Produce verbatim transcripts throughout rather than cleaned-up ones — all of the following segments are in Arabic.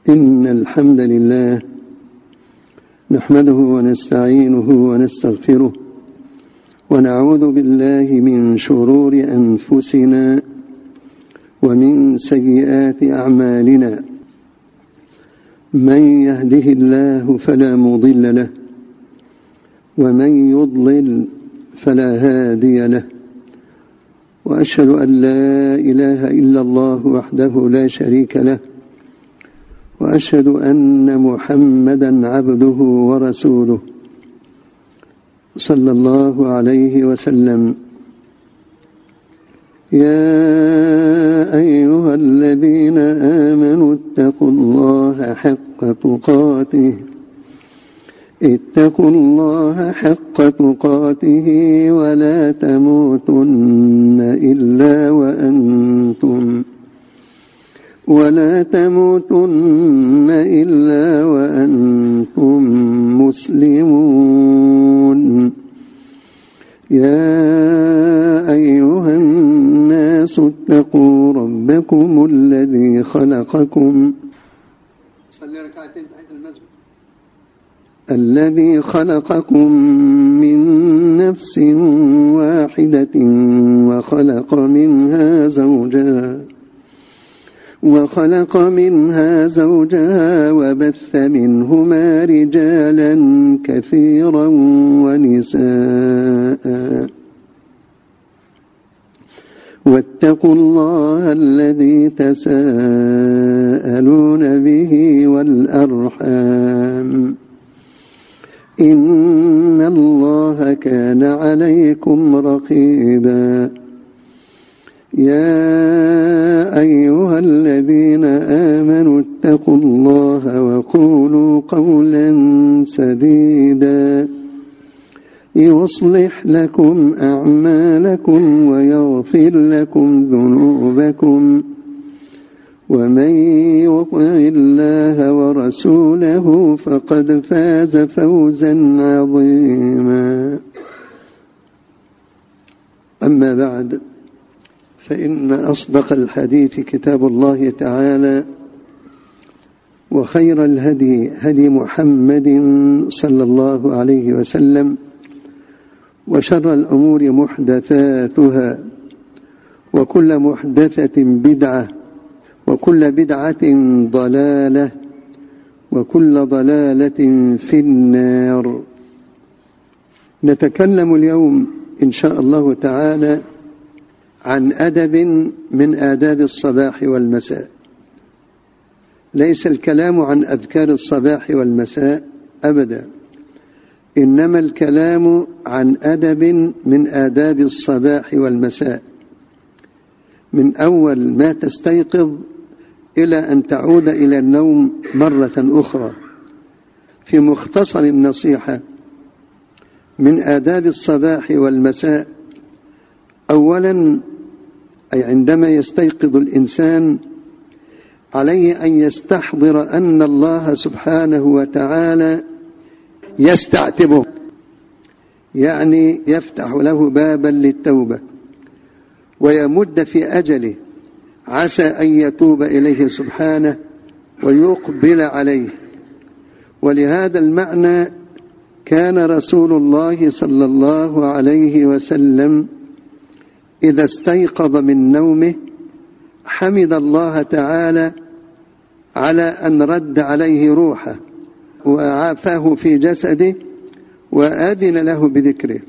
إن الحمد لله نحمده ونستعينه ونستغفره ونعوذ بالله من شرور أنفسنا ومن سيئات أعمالنا. من يهده الله فلا مضل له ومن يضلل فلا هادي له، وأشهد أن لا إله إلا الله وحده لا شريك له، وأشهد أن محمدا عبده ورسوله صلى الله عليه وسلم. يا أيها الذين آمنوا اتقوا الله حق تقاته اتقوا الله حق تقاته ولا تموتن إلا وأنتم ولا تموتن إلا وأنتم مسلمون. يا أيها الناس اتقوا ربكم الذي خلقكم صلي ركعتين تحت المسجد الذي خلقكم من نفس واحدة وخلق منها زوجها وخلق منها زوجها وبث منهما رجالا كثيرا ونساء، واتقوا الله الذي تساءلون به والأرحام إن الله كان عليكم رقيبا. يا أيها الذين آمنوا اتقوا الله وقولوا قولا سديدا يصلح لكم أعمالكم ويغفر لكم ذنوبكم، ومن يطع الله ورسوله فقد فاز فوزا عظيما. أما بعد، فإن أصدق الحديث كتاب الله تعالى، وخير الهدي هدي محمد صلى الله عليه وسلم، وشر الأمور محدثاتها، وكل محدثة بدعة، وكل بدعة ضلالة، وكل ضلالة في النار. نتكلم اليوم إن شاء الله تعالى عن أدب من آداب الصباح والمساء. ليس الكلام عن أذكار الصباح والمساء أبدا، إنما الكلام عن أدب من آداب الصباح والمساء، من أول ما تستيقظ إلى أن تعود إلى النوم مرة أخرى. في مختصر النصيحة من آداب الصباح والمساء، أولا أي عندما يستيقظ الإنسان عليه أن يستحضر أن الله سبحانه وتعالى يستعتبه، يعني يفتح له بابا للتوبة ويمد في أجله، عسى أن يتوب إليه سبحانه ويقبل عليه. ولهذا المعنى كان رسول الله صلى الله عليه وسلم إذا استيقظ من نومه حمد الله تعالى على أن رد عليه روحه وعافاه في جسده وأذن له بذكره.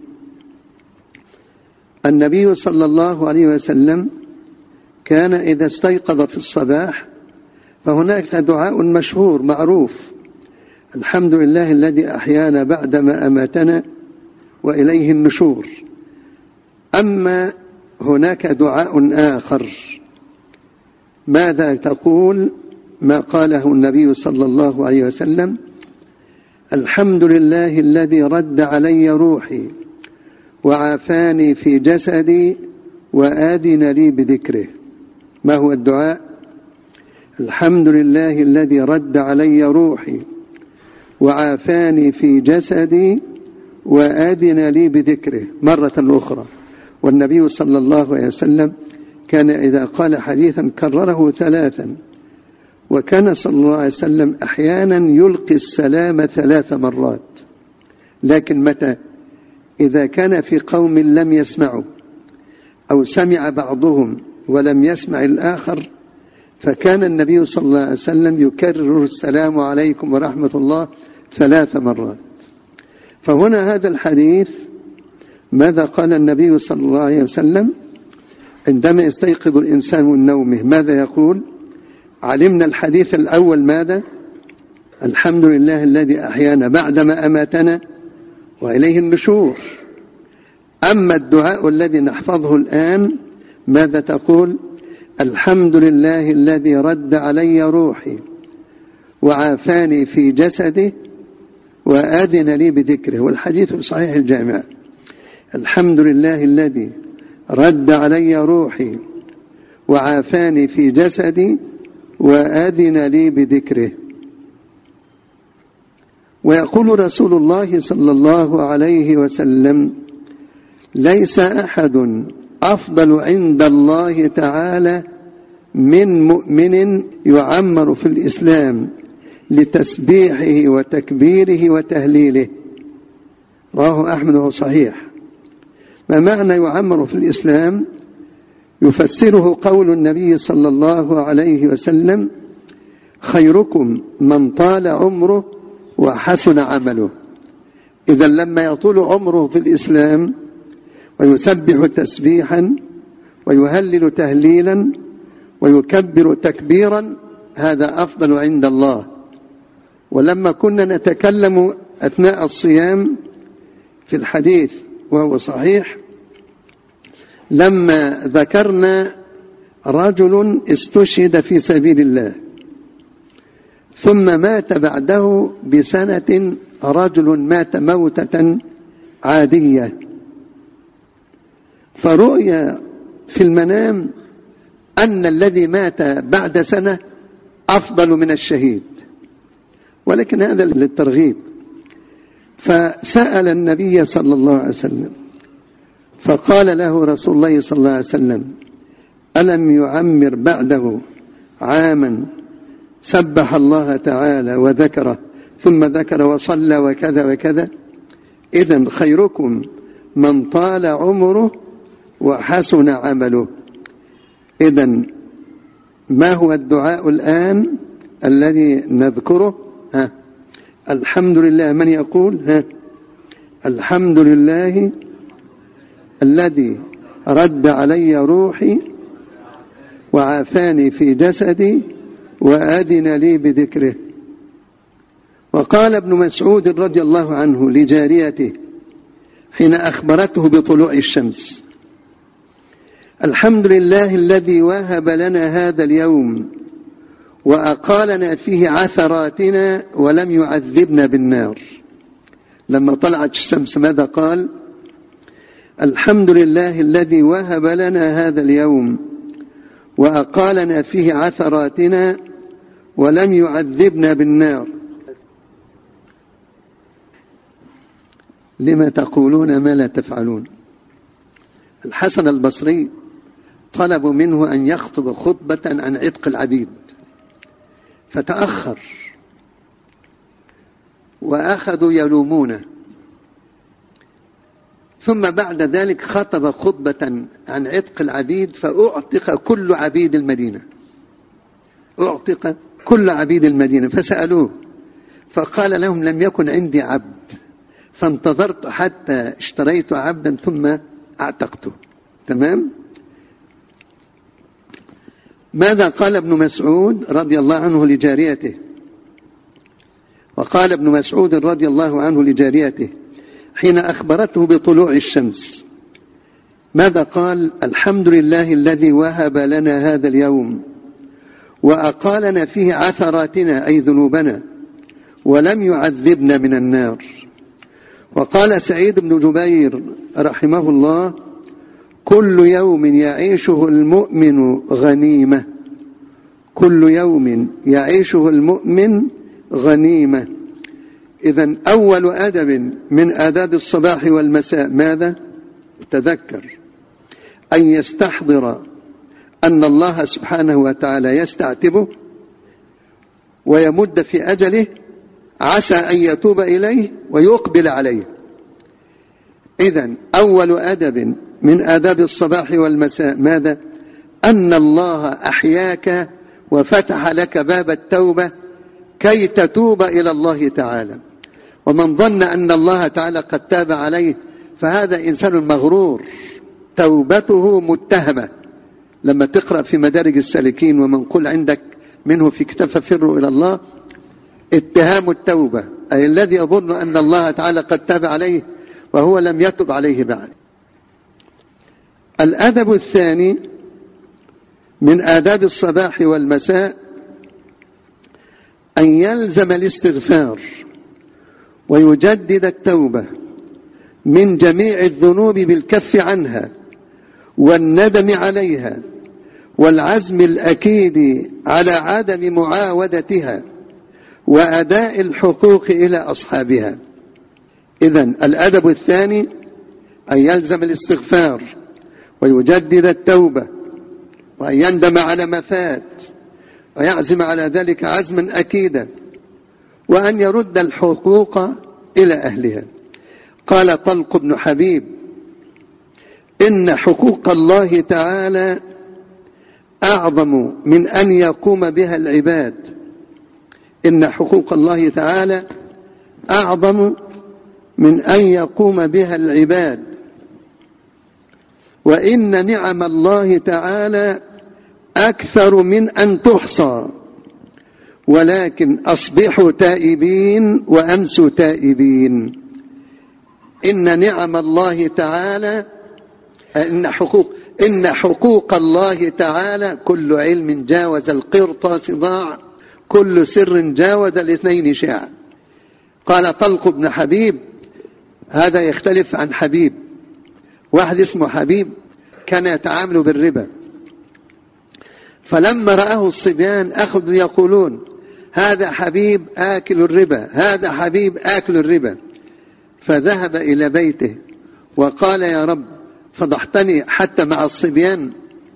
النبي صلى الله عليه وسلم كان إذا استيقظ في الصباح فهناك دعاء مشهور معروف: الحمد لله الذي أحيانا بعدما أماتنا وإليه النشور. أما هناك دعاء آخر، ماذا تقول؟ ما قاله النبي صلى الله عليه وسلم: الحمد لله الذي رد علي روحي وعافاني في جسدي وآذن لي بذكره. ما هو الدعاء؟ الحمد لله الذي رد علي روحي وعافاني في جسدي وآذن لي بذكره، مرة أخرى. والنبي صلى الله عليه وسلم كان إذا قال حديثا كرره ثلاثا، وكان صلى الله عليه وسلم أحيانا يلقي السلام ثلاث مرات، لكن متى؟ إذا كان في قوم لم يسمعوا أو سمع بعضهم ولم يسمع الآخر، فكان النبي صلى الله عليه وسلم يكرر السلام عليكم ورحمة الله ثلاث مرات. فهنا هذا الحديث ماذا قال النبي صلى الله عليه وسلم عندما يستيقظ الإنسان من نومه؟ ماذا يقول؟ علمنا الحديث الأول ماذا؟ الحمد لله الذي أحيانا بعدما أماتنا وإليه النشور. أما الدعاء الذي نحفظه الآن ماذا تقول؟ الحمد لله الذي رد علي روحي وعافاني في جسده وآذن لي بذكره. والحديث في صحيح الجامع: الحمد لله الذي رد علي روحي وعافاني في جسدي وآذن لي بذكره. ويقول رسول الله صلى الله عليه وسلم: ليس أحد أفضل عند الله تعالى من مؤمن يعمر في الإسلام لتسبيحه وتكبيره وتهليله. رواه أحمد وهو صحيح. ما معنى يعمر في الإسلام؟ يفسره قول النبي صلى الله عليه وسلم: خيركم من طال عمره وحسن عمله. إذا لما يطول عمره في الإسلام ويسبح تسبيحا ويهلل تهليلا ويكبر تكبيرا، هذا أفضل عند الله. ولما كنا نتكلم أثناء الصيام في الحديث وهو صحيح، لما ذكرنا رجل استشهد في سبيل الله ثم مات بعده بسنة رجل مات موتة عادية، فرؤي في المنام أن الذي مات بعد سنة أفضل من الشهيد، ولكن هذا للترغيب. فسأل النبي صلى الله عليه وسلم فقال له رسول الله صلى الله عليه وسلم: ألم يعمر بعده عاما سبح الله تعالى وذكره ثم ذكر وصلى وكذا وكذا؟ إذن خيركم من طال عمره وحسن عمله. إذن ما هو الدعاء الآن الذي نذكره؟ ها الحمد لله. من يقول؟ ها الحمد لله الذي رد علي روحي وعافاني في جسدي وآذن لي بذكره. وقال ابن مسعود رضي الله عنه لجاريته حين أخبرته بطلوع الشمس: الحمد لله الذي وهب لنا هذا اليوم وأقالنا فيه عثراتنا ولم يعذبنا بالنار. لما طلعت الشمس ماذا قال؟ الحمد لله الذي وهب لنا هذا اليوم وأقالنا فيه عثراتنا ولم يعذبنا بالنار. لما تقولون ما لا تفعلون؟ الحسن البصري طلبوا منه أن يخطب خطبة عن عتق العبيد فتأخر وأخذوا يلومونه، ثم بعد ذلك خطب خطبة عن عتق العبيد فأعتق كل عبيد المدينة، أعتق كل عبيد المدينة. فسألوه فقال لهم: لم يكن عندي عبد فانتظرت حتى اشتريت عبدا ثم اعتقته. تمام؟ ماذا قال ابن مسعود رضي الله عنه لجاريته؟ وقال ابن مسعود رضي الله عنه لجاريته حين أخبرته بطلوع الشمس ماذا قال؟ الحمد لله الذي وهب لنا هذا اليوم وأقالنا فيه عثراتنا أي ذنوبنا ولم يعذبنا من النار. وقال سعيد بن جبير رحمه الله: كل يوم يعيشه المؤمن غنيمة، كل يوم يعيشه المؤمن غنيمة. إذن أول أدب من آداب الصباح والمساء ماذا؟ تذكر أن يستحضر أن الله سبحانه وتعالى يستعتبه ويمد في أجله عسى أن يتوب إليه ويقبل عليه. إذن أول أدب من آداب الصباح والمساء ماذا؟ أن الله أحياك وفتح لك باب التوبة كي تتوب إلى الله تعالى. ومن ظن أن الله تعالى قد تاب عليه فهذا إنسان مغرور، توبته متهمة. لما تقرأ في مدارج السالكين ومنقول عندك منه في كتاب ففروا إلى الله، اتهام التوبة، أي الذي يظن أن الله تعالى قد تاب عليه وهو لم يتب عليه بعد. الأدب الثاني من آداب الصباح والمساء أن يلزم الاستغفار ويجدد التوبة من جميع الذنوب بالكف عنها والندم عليها والعزم الأكيد على عدم معاودتها وأداء الحقوق إلى أصحابها. إذن الأدب الثاني أن يلزم الاستغفار ويجدد التوبة وأن يندم على ما فات ويعزم على ذلك عزما أكيدا وأن يرد الحقوق إلى أهلها. قال طلق بن حبيب: إن حقوق الله تعالى أعظم من أن يقوم بها العباد. إن حقوق الله تعالى أعظم من أن يقوم بها العباد، وإن نعم الله تعالى أكثر من أن تحصى، ولكن أصبحوا تائبين وأمسوا تائبين. إن نعم الله تعالى إن حقوق إن حقوق الله تعالى كل علم جاوز القرطاس ضاع، كل سر جاوز الاثنين شاع. قال طلق بن حبيب، هذا يختلف عن حبيب. واحد اسمه حبيب كان يتعامل بالربا، فلما رآه الصبيان أخذوا يقولون: هذا حبيب آكل الربا، هذا حبيب آكل الربا. فذهب إلى بيته وقال: يا رب فضحتني حتى مع الصبيان.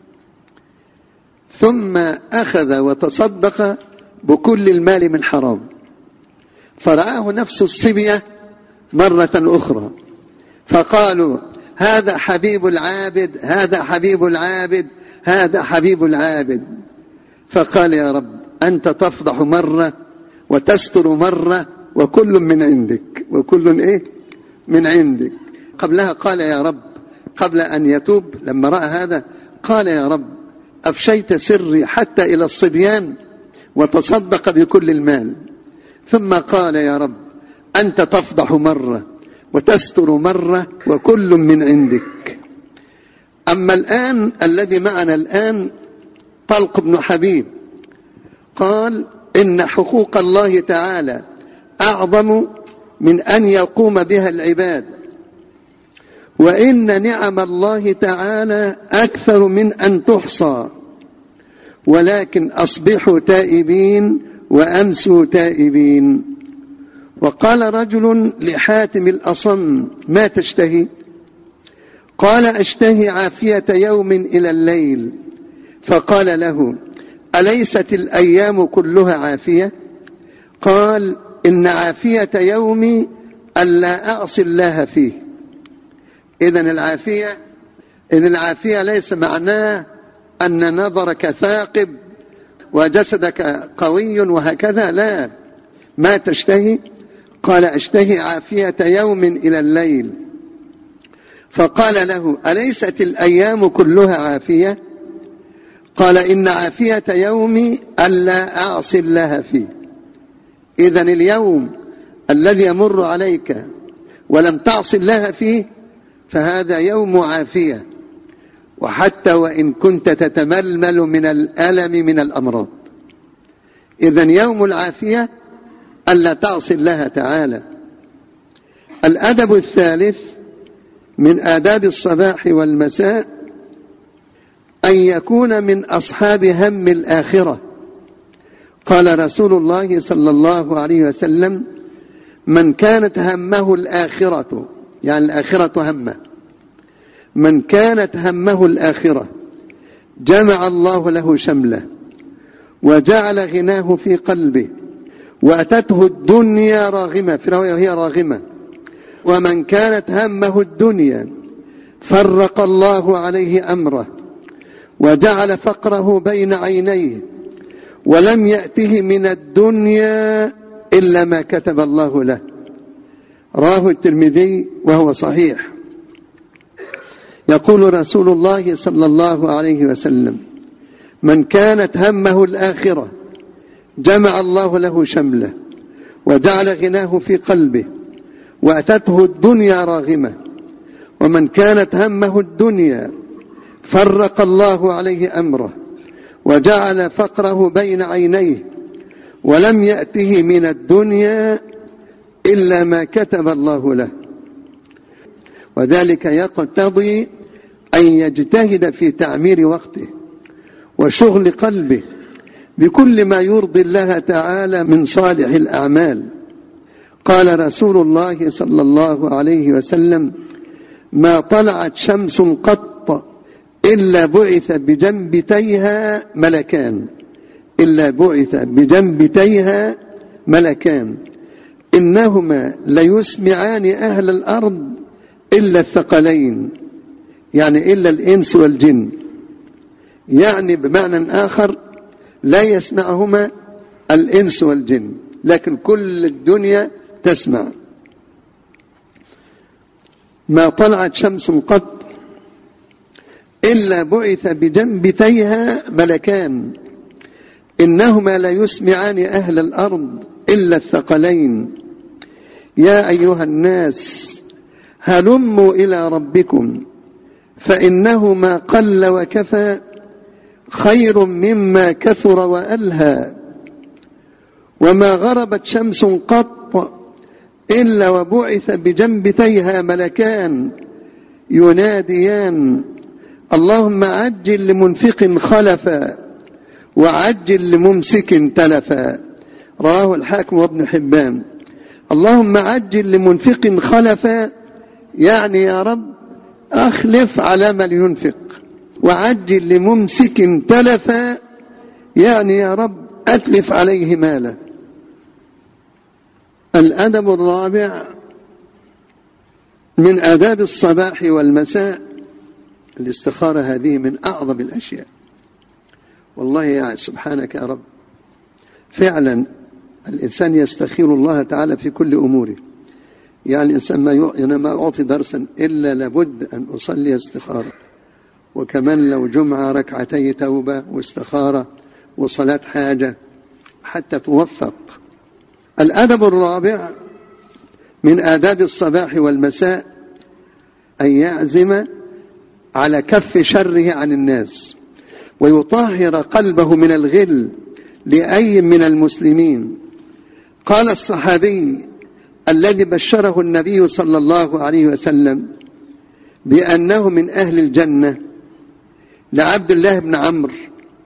ثم أخذ وتصدق بكل المال من حرام، فرآه نفس الصبية مرة أخرى فقالوا: هذا حبيب العابد، هذا حبيب العابد، هذا حبيب العابد. فقال: يا رب أنت تفضح مرة وتستر مرة وكل من عندك، وكل إيه من عندك. قبلها قال: يا رب، قبل أن يتوب لما رأى هذا قال: يا رب أفشيت سري حتى إلى الصبيان وتصدق بكل المال. ثم قال: يا رب أنت تفضح مرة وتستر مرة وكل من عندك. أما الآن الذي معنا الآن طلق بن حبيب قال: إن حقوق الله تعالى أعظم من أن يقوم بها العباد، وإن نعم الله تعالى أكثر من أن تحصى، ولكن أصبحوا تائبين وأمسوا تائبين. وقال رجل لحاتم الأصم: ما تشتهي؟ قال: أشتهي عافية يوم إلى الليل. فقال له: أليست الأيام كلها عافية؟ قال: إن عافية يومي ألا أعصي الله فيه. إذن العافية إذن العافية ليس معناه أن نظرك ثاقب وجسدك قوي وهكذا، لا. ما تشتهي؟ قال: أشتهي عافية يوم إلى الليل. فقال له: أليست الأيام كلها عافية؟ قال: إن عافية يومي ألا أعصي الله فيه. إذن اليوم الذي يمر عليك ولم تعصي الله فيه فهذا يوم عافية، وحتى وإن كنت تتململ من الألم من الأمراض. إذن يوم العافية ألا تعصي الله تعالى. الأدب الثالث من آداب الصباح والمساء أن يكون من أصحاب هم الآخرة. قال رسول الله صلى الله عليه وسلم: من كانت همه الآخرة، يعني الآخرة همه، من كانت همه الآخرة جمع الله له شمله وجعل غناه في قلبه وأتته الدنيا راغمة، في رواية هي راغمة. ومن كانت همه الدنيا فرق الله عليه أمره وجعل فقره بين عينيه ولم يأته من الدنيا إلا ما كتب الله له. رواه الترمذي وهو صحيح. يقول رسول الله صلى الله عليه وسلم: من كانت همه الآخرة جمع الله له شمله وجعل غناه في قلبه وأتته الدنيا راغمة. ومن كانت همه الدنيا فرق الله عليه أمره وجعل فقره بين عينيه ولم يأته من الدنيا إلا ما كتب الله له. وذلك يقتضي أن يجتهد في تعمير وقته وشغل قلبه بكل ما يرضي الله تعالى من صالح الأعمال. قال رسول الله صلى الله عليه وسلم: ما طلعت شمس قط إلا بعث بجنبتيها ملكان إلا بعث بجنبتيها ملكان إنهما ليسمعان أهل الأرض إلا الثقلين، يعني إلا الإنس والجن، يعني بمعنى آخر لا يسمعهما الإنس والجن، لكن كل الدنيا تسمع. ما طلعت شمس قط إلا بعث بجنبتيها ملكان إنهما لا يسمعان أهل الأرض إلا الثقلين. يا أيها الناس هلموا إلى ربكم فإنه ما قل وكفى خير مما كثر وألهى. وما غربت شمس قط إلا وبعث بجنبتيها ملكان يناديان: اللهم عجل لمنفق خلفا وعجل لممسك تلفا. رواه الحاكم وابن حبان. اللهم عجل لمنفق خلفا، يعني يا رب أخلف على من ينفق، وعجل لممسك تلفا، يعني يا رب أتلف عليه ماله. الأدب الرابع من آداب الصباح والمساء الاستخارة. هذه من أعظم الأشياء والله يا سبحانك يا رب. فعلا الإنسان يستخير الله تعالى في كل أموره. يعني الإنسان ما أنا ما أعطي درسا إلا لابد أن أصلي استخارة، وكمان لو جمعة ركعتي توبة واستخارة وصلاة حاجة حتى توفق. الأدب الرابع من آداب الصباح والمساء أن يعزم على كف شره عن الناس ويطهر قلبه من الغل لأي من المسلمين. قال الصحابي الذي بشره النبي صلى الله عليه وسلم بأنه من أهل الجنة لعبد الله بن عمرو: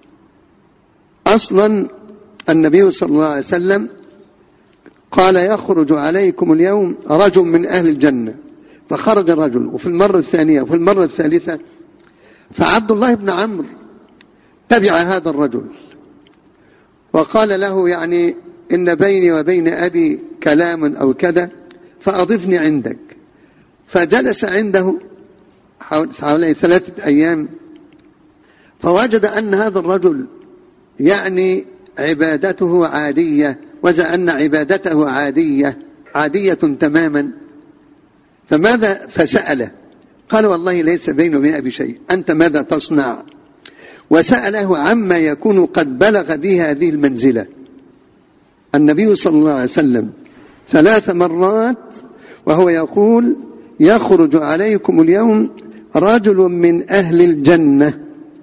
أصلا النبي صلى الله عليه وسلم قال: يخرج عليكم اليوم رجل من أهل الجنة، فخرج الرجل، وفي المرة الثانية وفي المرة الثالثة، فعبد الله بن عمرو تبع هذا الرجل وقال له: يعني إن بيني وبين أبي كلام أو كذا فأضفني عندك. فجلس عنده حوالي ثلاثة أيام، فوجد أن هذا الرجل يعني عبادته عادية، وجد أن عبادته عادية عادية تماما. فماذا فسأله؟ قال: والله ليس بيني وبين أبي شيء، أنت ماذا تصنع؟ وسأله عما يكون قد بلغ به هذه المنزلة. النبي صلى الله عليه وسلم ثلاث مرات وهو يقول: يخرج عليكم اليوم رجل من أهل الجنة.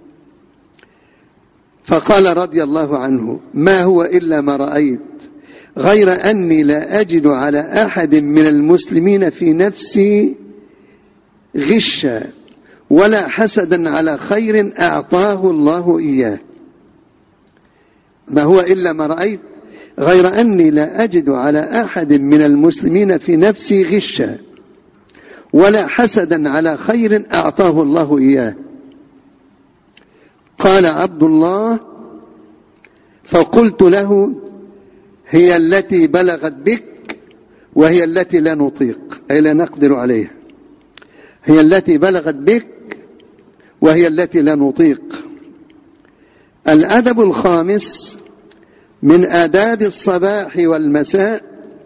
فقال رضي الله عنه: ما هو إلا ما رأيت، غير أني لا أجد على أحد من المسلمين في نفسي غشا ولا حسدا على خير أعطاه الله إياه. ما هو إلا ما رأيت غير أني لا أجد على أحد من المسلمين في نفسي غشا ولا حسدا على خير أعطاه الله إياه. قال عبد الله: فقلت له: هي التي بلغت بك وهي التي لا نطيق أي لا نقدر عليها. هي التي بلغت بك وهي التي لا نطيق. الأدب الخامس من آداب الصباح والمساء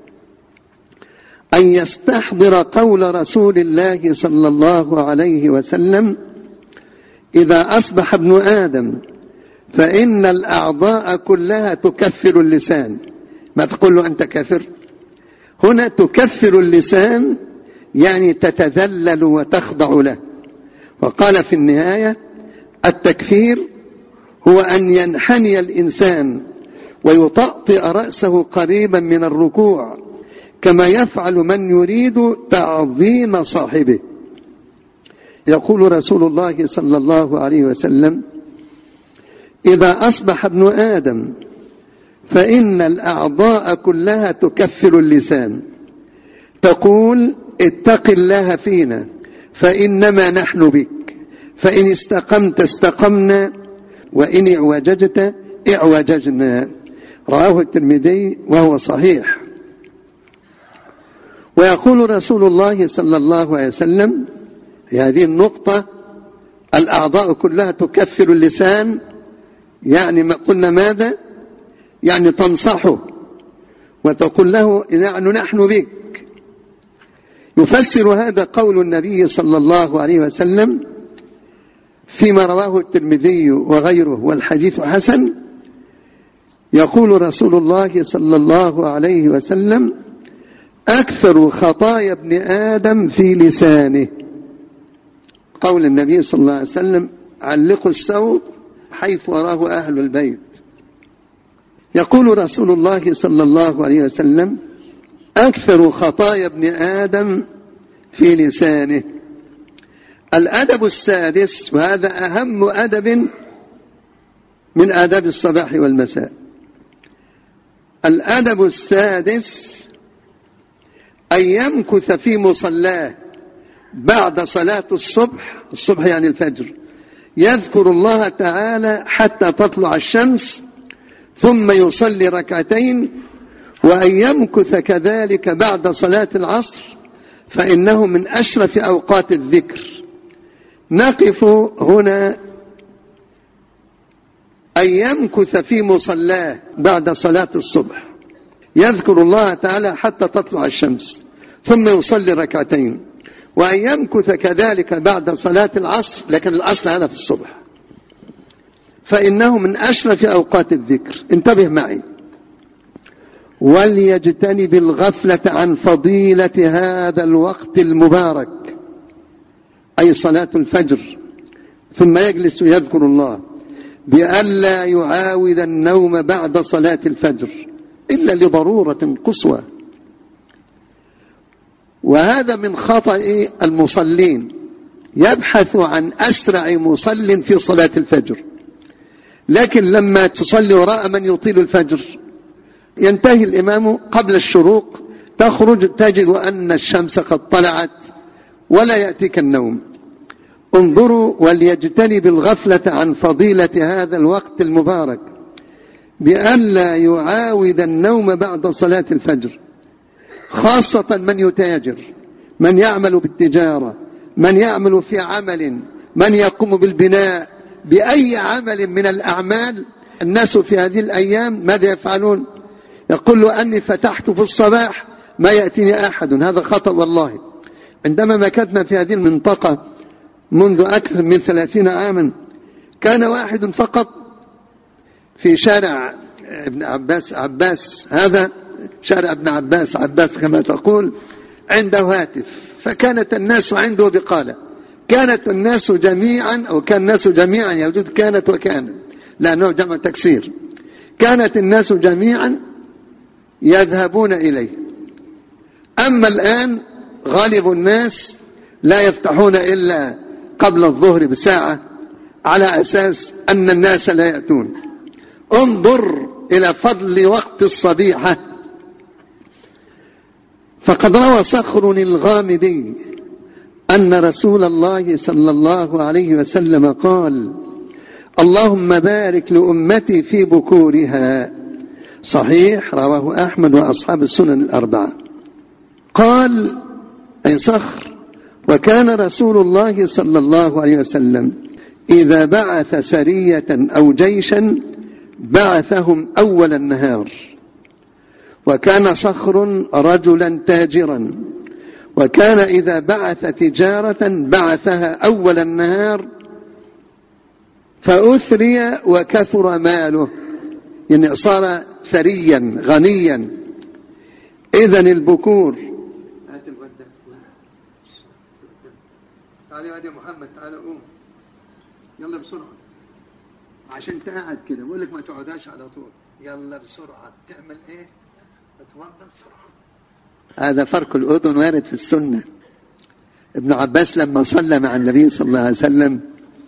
أن يستحضر قول رسول الله صلى الله عليه وسلم: إذا أصبح ابن آدم فإن الأعضاء كلها تكفر اللسان. ما تقول له أنت كافر، هنا تكفر اللسان يعني تتذلل وتخضع له. وقال في النهاية: التكفير هو أن ينحني الإنسان ويطأطئ رأسه قريبا من الركوع كما يفعل من يريد تعظيم صاحبه. يقول رسول الله صلى الله عليه وسلم: إذا أصبح ابن آدم فإن الأعضاء كلها تكفر اللسان، تقول: اتق الله فينا فإنما نحن بك، فإن استقمت استقمنا وإن اعوججت اعوججنا. رواه الترمذي وهو صحيح. ويقول رسول الله صلى الله عليه وسلم في هذه النقطة: الأعضاء كلها تكفر اللسان، يعني ما قلنا ماذا؟ يعني تنصحه وتقول له: نحن نحن بك. يفسر هذا قول النبي صلى الله عليه وسلم فيما رواه الترمذي وغيره والحديث حسن. يقول رسول الله صلى الله عليه وسلم: أكثر خطايا ابن آدم في لسانه. قول النبي صلى الله عليه وسلم: علقوا الصوت حيث أراه أهل البيت. يقول رسول الله صلى الله عليه وسلم: أكثر خطايا ابن آدم في لسانه. الأدب السادس، وهذا أهم أدب من آداب الصباح والمساء، الأدب السادس أن يمكث في مصلاه بعد صلاة الصبح، الصبح يعني الفجر، يذكر الله تعالى حتى تطلع الشمس ثم يصلي ركعتين، وأن يمكث كذلك بعد صلاة العصر فإنه من أشرف أوقات الذكر. نقف هنا: أن يمكث في مصلاه بعد صلاة الصبح يذكر الله تعالى حتى تطلع الشمس ثم يصلي ركعتين، وأن يمكث كذلك بعد صلاة العصر، لكن الأصل هذا في الصبح، فإنه من أشرف أوقات الذكر. انتبه معي: وليجتنب الغفلة عن فضيلة هذا الوقت المبارك، أي صلاة الفجر، ثم يجلس يذكر الله، بألا يعاود النوم بعد صلاة الفجر إلا لضرورة قصوى. وهذا من خطأ المصلين، يبحث عن أسرع مصل في صلاة الفجر، لكن لما تصلي وراء من يطيل الفجر ينتهي الإمام قبل الشروق، تخرج تجد أن الشمس قد طلعت ولا يأتيك النوم. انظروا: وليجتنب الغفلة عن فضيلة هذا الوقت المبارك بألا يعاود النوم بعد صلاة الفجر، خاصة من يتاجر، من يعمل بالتجارة، من يعمل في عمل، من يقوم بالبناء، بأي عمل من الأعمال. الناس في هذه الأيام ماذا يفعلون؟ يقول له: أني فتحت في الصباح ما يأتيني أحد. هذا خطأ والله. عندما مكثنا في هذه المنطقة منذ أكثر من ثلاثين عاما، كان واحد فقط في شارع ابن عباس عباس هذا شارع ابن عباس عباس كما تقول، عنده هاتف، فكانت الناس عنده بقالة. كانت الناس جميعا، أو كان الناس جميعا، يوجد كانت وكان لأنه جمع تكسير، كانت الناس جميعا يذهبون إليه. أما الآن غالب الناس لا يفتحون إلا قبل الظهر بساعة على أساس أن الناس لا يأتون. انظر إلى فضل وقت الصبيحة. فقد روى صخر الغامدي أن رسول الله صلى الله عليه وسلم قال: اللهم بارك لأمتي في بكورها صحيح رواه أحمد وأصحاب السنن الأربعة. قال أي صخر: وكان رسول الله صلى الله عليه وسلم إذا بعث سرية أو جيشا بعثهم أول النهار، وكان صخر رجلا تاجرا، وكان إذا بعث تجارة بعثها أول النهار فأثري وكثر ماله، يعني صار ثريا غنيا. إذن البكور، هات الودة، تعالى يا محمد، تعالى قوم يلا بسرعة عشان تقعد كده، بقول لك ما تقعداش على طول، يلا بسرعة. تعمل ايه؟ اتوضى بسرعة. هذا فرق الأذن وارد في السنة. ابن عباس لما صلى مع النبي صلى الله عليه وسلم،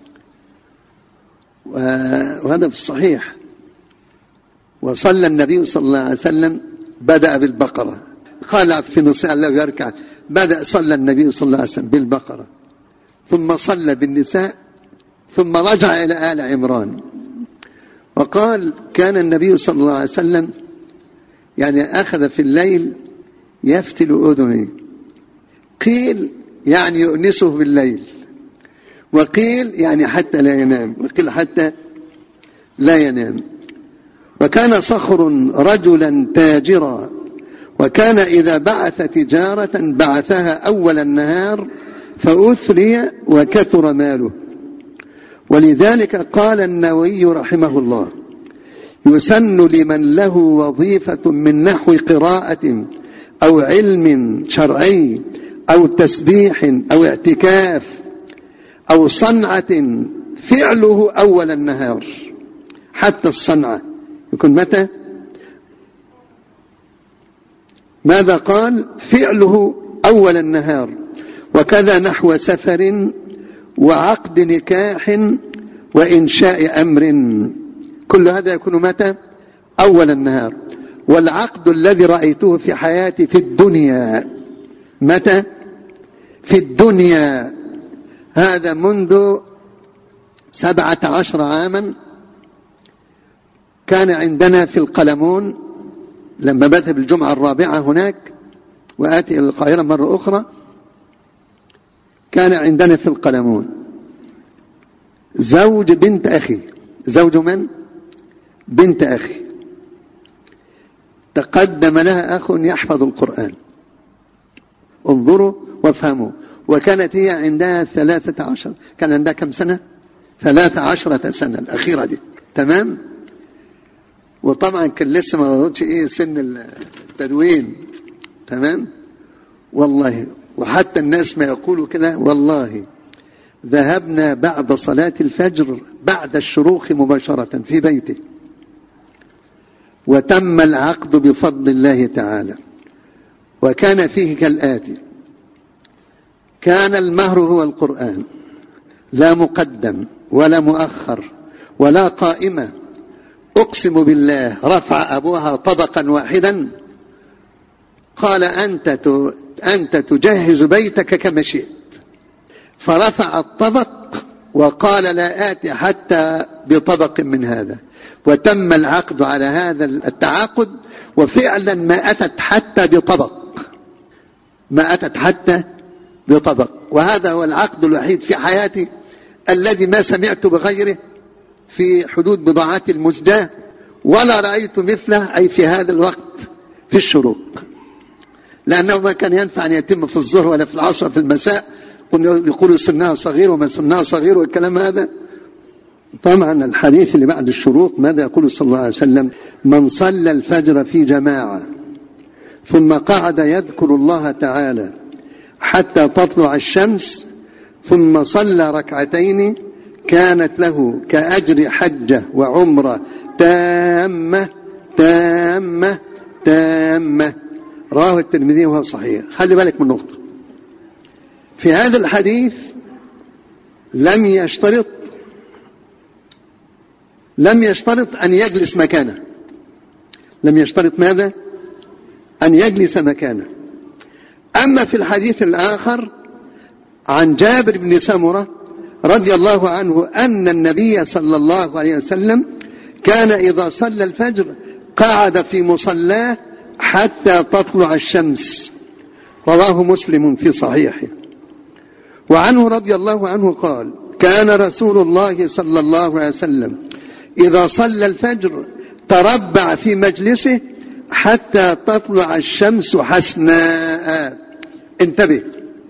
وهذا في الصحيح، وصلى النبي صلى الله عليه وسلم بدأ بالبقرة، قال في نصيحة الله يركع، بدأ صلى النبي صلى الله عليه وسلم بالبقرة، ثم صلى بالنساء، ثم رجع إلى آل عمران. وقال كان النبي صلى الله عليه وسلم يعني أخذ في الليل يفتل أذنه، قيل يعني يؤنسه بالليل، وقيل يعني حتى لا ينام، وقيل حتى لا ينام. وكان صخر رجلا تاجرا، وكان إذا بعث تجارة بعثها أول النهار فأثري وكثر ماله. ولذلك قال النووي رحمه الله: يسن لمن له وظيفة من نحو قراءة أو علم شرعي أو تسبيح أو اعتكاف أو صنعة فعله أول النهار. حتى الصنعة يكون متى؟ ماذا قال؟ فعله أول النهار. وكذا نحو سفر وعقد نكاح وإنشاء أمر، كل هذا يكون متى؟ أول النهار. والعقد الذي رأيته في حياتي في الدنيا متى؟ في الدنيا، هذا منذ سبعة عشر عاما. كان عندنا في القلمون لما بذهب الجمعة الرابعة هناك وآتي إلى القاهرة مرة أخرى، كان عندنا في القلمون زوج بنت أخي، زوج من؟ بنت أخي، تقدم لها أخ يحفظ القرآن، انظروا وافهموا. وكانت هي عندها ثلاثة عشر، كان عندها كم سنة؟ ثلاثة عشرة سنة الأخيرة دي، تمام. وطبعا كان لسه ما وصلش ايه سن التدوين، تمام. والله وحتى الناس ما يقولوا كده، والله ذهبنا بعد صلاة الفجر بعد الشروق مباشرة في بيته، وتم العقد بفضل الله تعالى. وكان فيه كالآتي: كان المهر هو القرآن، لا مقدم ولا مؤخر ولا قائمة. أقسم بالله رفع أبوها طبقا واحدا، قال أنت أنت تجهز بيتك كما شئت، فرفع الطبق وقال لا آتي حتى بطبق من هذا. وتم العقد على هذا التعاقد، وفعلا ما أتت حتى بطبق، ما أتت حتى بطبق. وهذا هو العقد الوحيد في حياتي الذي ما سمعت بغيره في حدود بضاعات المزداة، ولا رأيت مثله أي في هذا الوقت في الشروق، لأنه ما كان ينفع أن يتم في الظهر ولا في العصر في المساء، يقولوا سنها صغير وما سنها صغير والكلام هذا. طبعا الحديث اللي بعد الشروق ماذا يقول صلى الله عليه وسلم؟ من صلى الفجر في جماعة ثم قعد يذكر الله تعالى حتى تطلع الشمس ثم صلى ركعتين كانت له كأجر حجة وعمرة تامة تامة تامة. رواه الترمذي وهو صحيح. خلي بالك من نقطة في هذا الحديث، لم يشترط لم يشترط أن يجلس مكانه، لم يشترط ماذا؟ أن يجلس مكانه. أما في الحديث الآخر عن جابر بن سمرة رضي الله عنه أن النبي صلى الله عليه وسلم كان إذا صلى الفجر قعد في مصلاه حتى تطلع الشمس، رواه مسلم في صحيحه. وعنه رضي الله عنه قال: كان رسول الله صلى الله عليه وسلم إذا صلى الفجر تربع في مجلسه حتى تطلع الشمس حسناء. انتبه،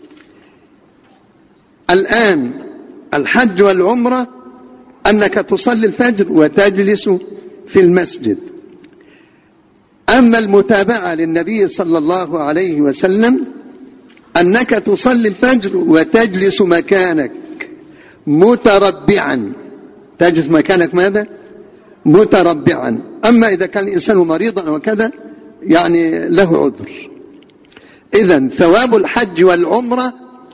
الآن الحج والعمرة أنك تصلي الفجر وتجلس في المسجد. أما المتابعة للنبي صلى الله عليه وسلم أنك تصلي الفجر وتجلس مكانك متربعا، تجلس مكانك ماذا؟ متربعا. أما إذا كان الإنسان مريضا وكذا يعني له عذر. إذن ثواب الحج والعمرة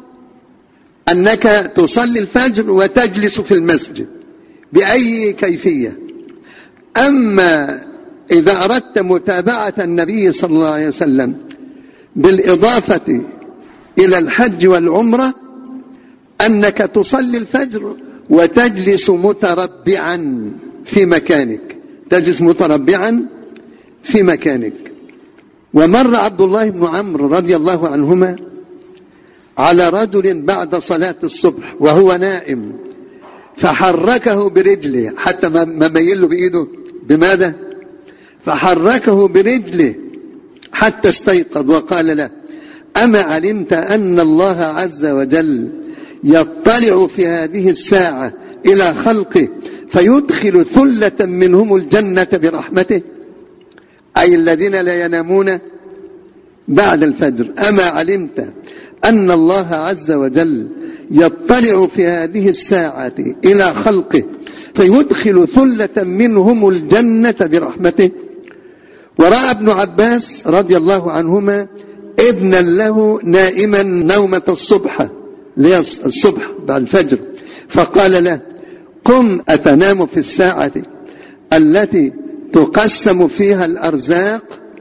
أنك تصلي الفجر وتجلس في المسجد بأي كيفية. أما إذا أردت متابعة النبي صلى الله عليه وسلم بالإضافة إلى الحج والعمرة أنك تصلي الفجر وتجلس متربعا في مكانك، تجلس متربعا في مكانك. ومر عبد الله بن عمرو رضي الله عنهما على رجل بعد صلاة الصبح وهو نائم، فحركه برجله، حتى ما ميل له بإيده، بماذا؟ فحركه برجله حتى استيقظ وقال له: أما علمت أن الله عز وجل يطلع في هذه الساعة إلى خلقه فيدخل ثلة منهم الجنة برحمته، أي الذين لا ينامون بعد الفجر. أما علمت أن الله عز وجل يطلع في هذه الساعة إلى خلقه فيدخل ثلة منهم الجنة برحمته. ورأى ابن عباس رضي الله عنهما ابنا له نائما نومة الصبح، الصبح بعد الفجر، فقال له: قم أتنام في الساعة التي تقسم فيها الأرزاق.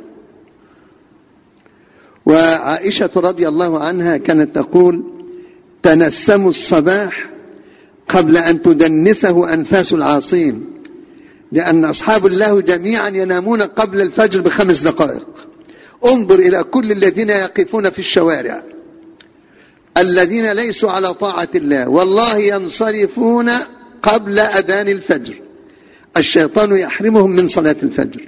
وعائشة رضي الله عنها كانت تقول: تنسموا الصباح قبل أن تدنسه أنفاس العاصين، لأن أصحاب الله جميعا ينامون قبل الفجر بخمس دقائق. انظر إلى كل الذين يقفون في الشوارع الذين ليسوا على طاعة الله، والله ينصرفون قبل أذان الفجر، الشيطان يحرمهم من صلاة الفجر.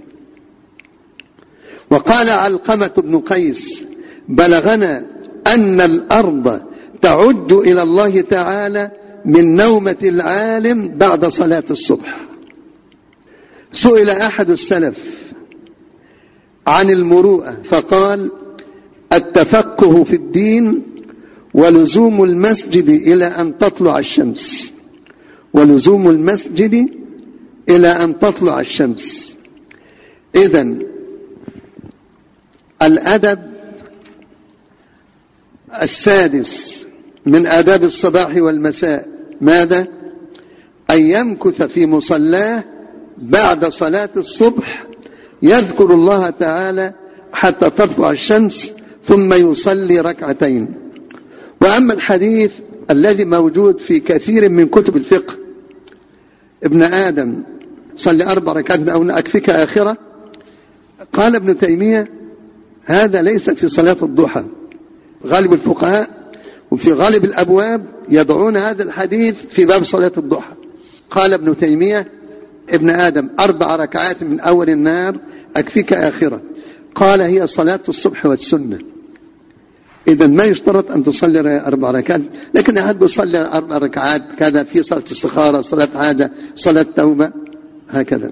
وقال علقمة بن قيس: بلغنا أن الأرض تعد إلى الله تعالى من نومة العالم بعد صلاة الصبح. سئل أحد السلف عن المروءة فقال: التفقه في الدين ولزوم المسجد إلى أن تطلع الشمس، ولزوم المسجد إلى أن تطلع الشمس. إذن الأدب السادس من آداب الصباح والمساء ماذا؟ أن يمكث في مصلاه بعد صلاة الصبح يذكر الله تعالى حتى تطلع الشمس ثم يصلي ركعتين. وأما الحديث الذي موجود في كثير من كتب الفقه: ابن آدم صلي أربع ركعات أو أكفك آخرة، قال ابن تيمية: هذا ليس في صلاة الضحى. غالب الفقهاء وفي غالب الأبواب يضعون هذا الحديث في باب صلاة الضحى. قال ابن تيمية: ابن آدم أربع ركعات من أول النار أكفك آخرة. قال: هي صلاة الصبح والسنة. إذن ما يشترط أن تصلي أربع ركعات، لكن أحد يصلي أربع ركعات كذا في صلاة استخارة، صلاة حاجة، صلاة توبة، هكذا.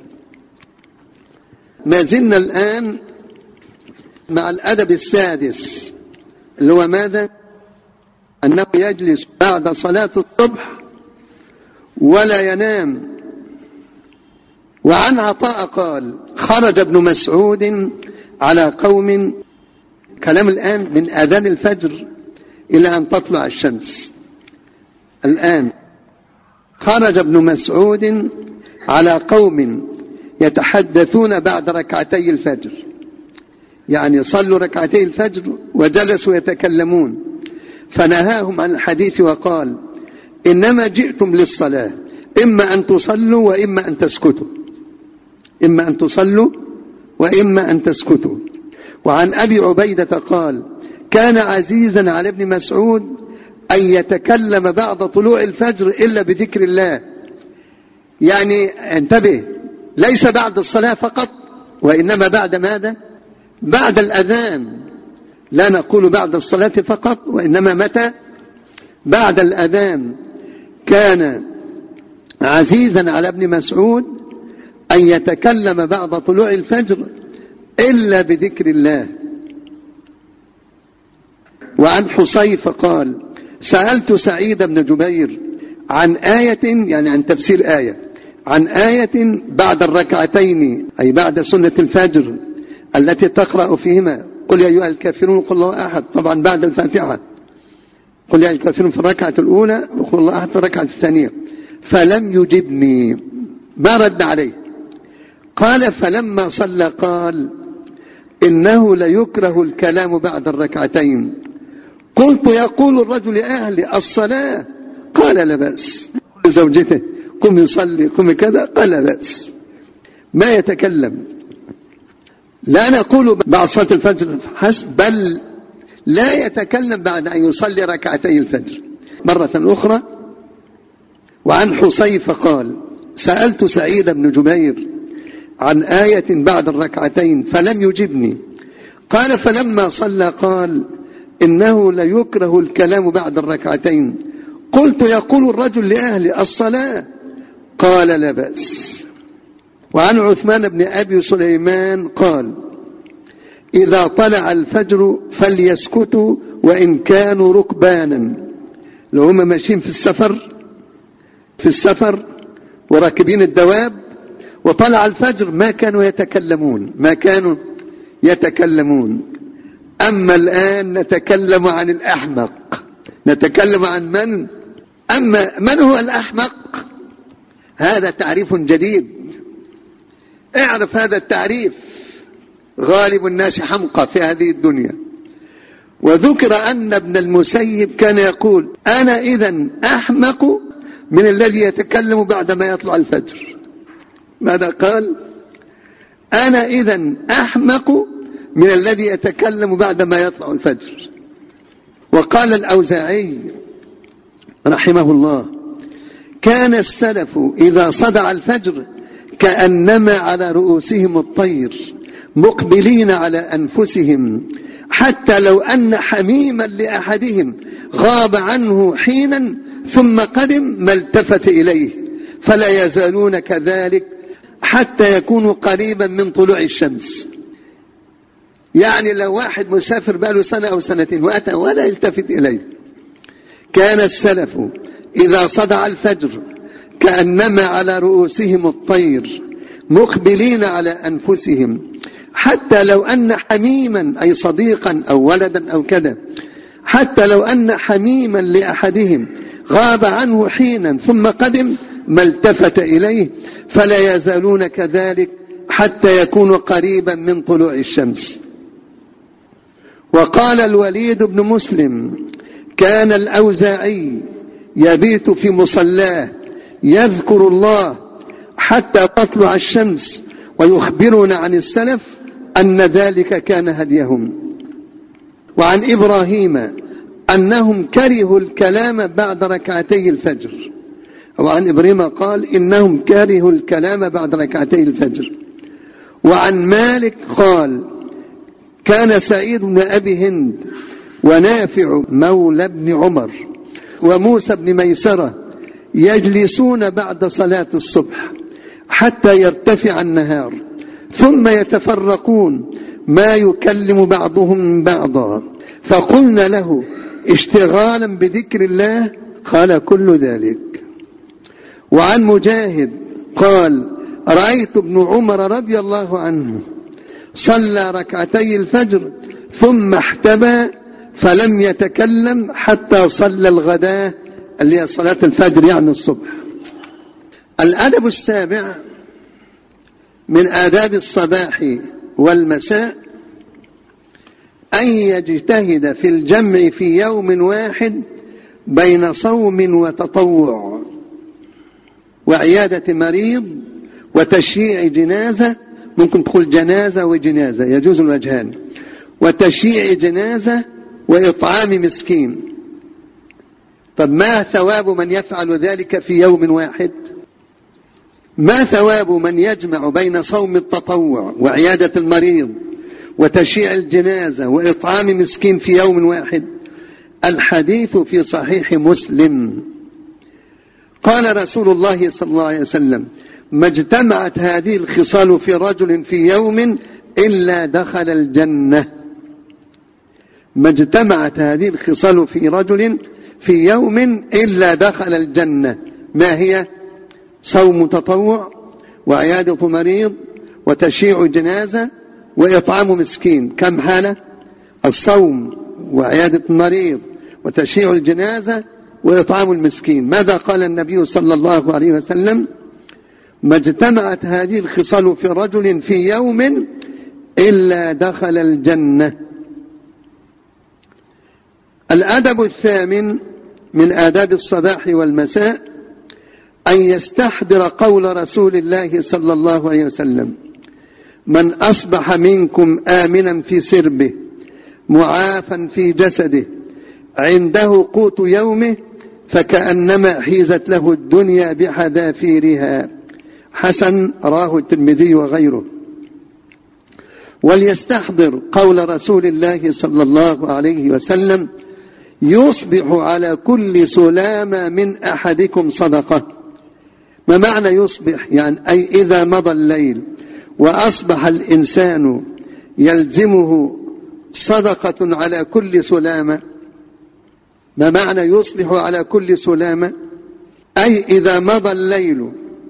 ما زلنا الآن مع الأدب السادس اللي هو ماذا؟ أنه يجلس بعد صلاة الصبح ولا ينام. وعن عطاء قال: خرج ابن مسعود على قوم، كلام الآن من أذان الفجر إلى أن تطلع الشمس. الآن خرج ابن مسعود على قوم يتحدثون بعد ركعتي الفجر، يعني صلوا ركعتي الفجر وجلسوا يتكلمون، فنهاهم عن الحديث وقال: إنما جئتم للصلاة، إما أن تصلوا وإما أن تسكتوا، إما أن تصلوا وإما أن تسكتوا. وعن أبي عبيدة قال كان عزيزا على ابن مسعود أن يتكلم بعد طلوع الفجر إلا بذكر الله. يعني انتبه، ليس بعد الصلاة فقط، وإنما بعد ماذا؟ بعد الأذان. لا نقول بعد الصلاة فقط، وإنما متى؟ بعد الأذان. كان عزيزا على ابن مسعود أن يتكلم بعد طلوع الفجر إلا بذكر الله. وعن حصيفة قال سألت سعيد بن جبير عن آية، يعني عن تفسير آية، عن آية بعد الركعتين، أي بعد سنة الفجر التي تقرأ فيهما قل يا أيها الكافرون قل الله أحد، طبعا بعد الفاتحة، قل يا أيها الكافرون في الركعة الأولى وقل الله أحد في الركعة الثانية. فلم يجبني، ما رد عليه. قال فلما صلى قال إنه ليكره الكلام بعد الركعتين. قلت يقول الرجل لأهل الصلاة؟ قال لا بأس. زوجته قم يصلي قم كذا، قال لا بأس، ما يتكلم. لا نقول بعد صلاة الفجر حسب، بل لا يتكلم بعد أن يصلي ركعتي الفجر. مرة أخرى وعن حصيفة قال سألت سعيد بن جبير عن آية بعد الركعتين فلم يجبني. قال فلما صلى قال إنه ليكره الكلام بعد الركعتين. قلت يقول الرجل لأهل الصلاة؟ قال لا بأس. وعن عثمان بن أبي سليمان قال إذا طلع الفجر فليسكتوا وإن كانوا ركبانا. لو هم ماشيين في السفر في السفر وراكبين الدواب وطلع الفجر ما كانوا يتكلمون ما كانوا يتكلمون أما الآن نتكلم عن الأحمق. نتكلم عن من؟ أما من هو الأحمق؟ هذا تعريف جديد، اعرف هذا التعريف. غالب الناس حمقى في هذه الدنيا. وذكر أن ابن المسيب كان يقول أنا إذن أحمق من الذي يتكلم بعدما يطلع الفجر. ماذا قال؟ أنا إذن أحمق من الذي يتكلم بعدما يطلع الفجر. وقال الأوزاعي رحمه الله كان السلف إذا صدع الفجر كأنما على رؤوسهم الطير مقبلين على أنفسهم، حتى لو أن حميما لأحدهم غاب عنه حينا ثم قدم ما التفت إليه، فلا يزالون كذلك حتى يكونوا قريبا من طلوع الشمس. يعني لو واحد مسافر بقاله سنة أو سنتين وأتى ولا يلتفت إليه. كان السلف إذا صدع الفجر كأنما على رؤوسهم الطير مقبلين على أنفسهم، حتى لو أن حميما أي صديقا أو ولدا أو كذا، حتى لو أن حميما لأحدهم غاب عنه حينا ثم قدم ما التفت إليه، فلا يزالون كذلك حتى يكونوا قريبا من طلوع الشمس. وقال الوليد بن مسلم كان الأوزاعي يبيت في مصلاه يذكر الله حتى تطلع الشمس، ويخبرنا عن السلف أن ذلك كان هديهم. وعن إبراهيم أنهم كرهوا الكلام بعد ركعتي الفجر. وعن إبراهيم قال إنهم كرهوا الكلام بعد ركعتي الفجر. وعن مالك قال كان سعيد بن أبي هند ونافع مولى بن عمر وموسى بن ميسرة يجلسون بعد صلاة الصبح حتى يرتفع النهار ثم يتفرقون ما يكلم بعضهم بعضا، فقلنا له اشتغالا بذكر الله؟ قال كل ذلك. وعن مجاهد قال رأيت ابن عمر رضي الله عنه صلى ركعتي الفجر ثم احتبى فلم يتكلم حتى صلى الغداء اللي هي صلاة الفجر يعني الصبح. الأدب السابع من آداب الصباح والمساء أن يجتهد في الجمع في يوم واحد بين صوم وتطوع وعيادة مريض وتشييع جنازة ممكن تقول جنازة وجنازة، يجوز الوجهان. وتشييع جنازة وإطعام مسكين. طب ما ثواب من يفعل ذلك في يوم واحد؟ ما ثواب من يجمع بين صوم التطوع وعيادة المريض وتشييع الجنازة وإطعام مسكين في يوم واحد؟ الحديث في صحيح مسلم. قال رسول الله صلى الله عليه وسلم: ما اجتمعت هذه الخصال في رجل في يوم إلا دخل الجنة. ما اجتمعت هذه الخصال في رجل في يوم إلا دخل الجنة. ما هي؟ صوم تطوع وعيادة مريض وتشييع جنازة وإطعام مسكين. كم حالة؟ الصوم وعيادة المريض وتشييع الجنازة وإطعام المسكين. ماذا قال النبي صلى الله عليه وسلم؟ ما اجتمعت هذه الخصال في رجل في يوم إلا دخل الجنة. الأدب الثامن من آداب الصباح والمساء أن يستحضر قول رسول الله صلى الله عليه وسلم: من أصبح منكم آمنا في سربه معافا في جسده عنده قوت يومه فكأنما حيزت له الدنيا بحذافيرها. حسن، رواه الترمذي وغيره. وليستحضر قول رسول الله صلى الله عليه وسلم: يصبح على كل سلامة من أحدكم صدقة. ما معنى يصبح؟ يعني أي إذا مضى الليل وأصبح الإنسان يلزمه صدقة على كل سلامة. ما معنى يصبح على كل سلامة؟ أي إذا مضى الليل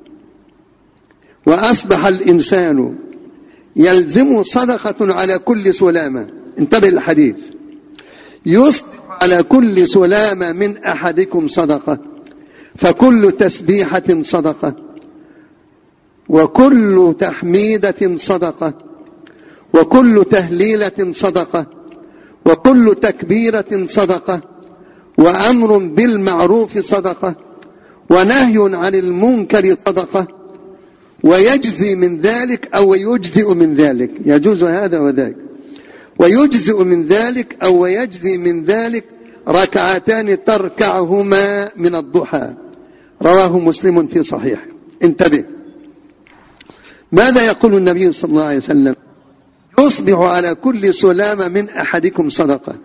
وأصبح الإنسان يلزمه صدقة على كل سلامة. انتبه الحديث: يصبح على كل سلامة من أحدكم صدقة، فكل تسبيحة صدقة، وكل تحميدة صدقة، وكل تهليلة صدقة، وكل تكبيرة صدقة، وأمر بالمعروف صدقة، ونهي عن المنكر صدقة، ويجزي من ذلك أو يجزئ من ذلك، يجوز هذا وذاك، ويجزئ من ذلك أو يجزي من ذلك ركعتان تركعهما من الضحى. رواه مسلم في صحيح. انتبه، ماذا يقول النبي صلى الله عليه وسلم؟ يصبح على كل سلامة من أحدكم صدقة.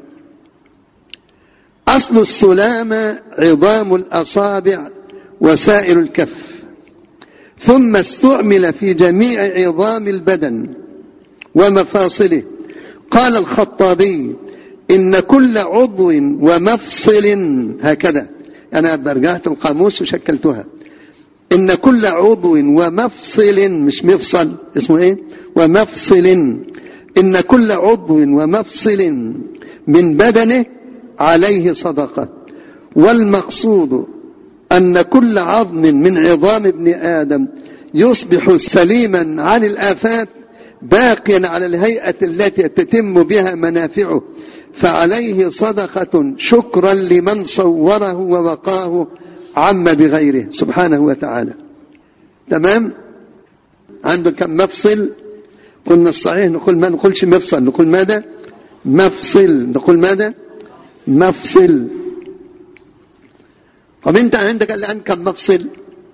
أصل السلامة عظام الأصابع وسائر الكف، ثم استعمل في جميع عظام البدن ومفاصله. قال الخطابي: إن كل عضو ومفصل، هكذا أنا برجعت القاموس وشكلتها، إن كل عضو ومفصل، مش مفصل، اسمه إيه؟ ومفصل. إن كل عضو ومفصل من بدنه عليه صدقة. والمقصود أن كل عظم من عظام ابن آدم يصبح سليما عن الآفات باقيا على الهيئة التي تتم بها منافعه، فعليه صدقة شكرا لمن صوره ووقاه عم بغيره سبحانه وتعالى. تمام؟ عنده كم مفصل؟ قلنا الصحيح نقول ما نقولش مفصل، نقول ماذا؟ مفصل. نقول ماذا؟ مفصل. طب انت عندك الآن كم مفصل؟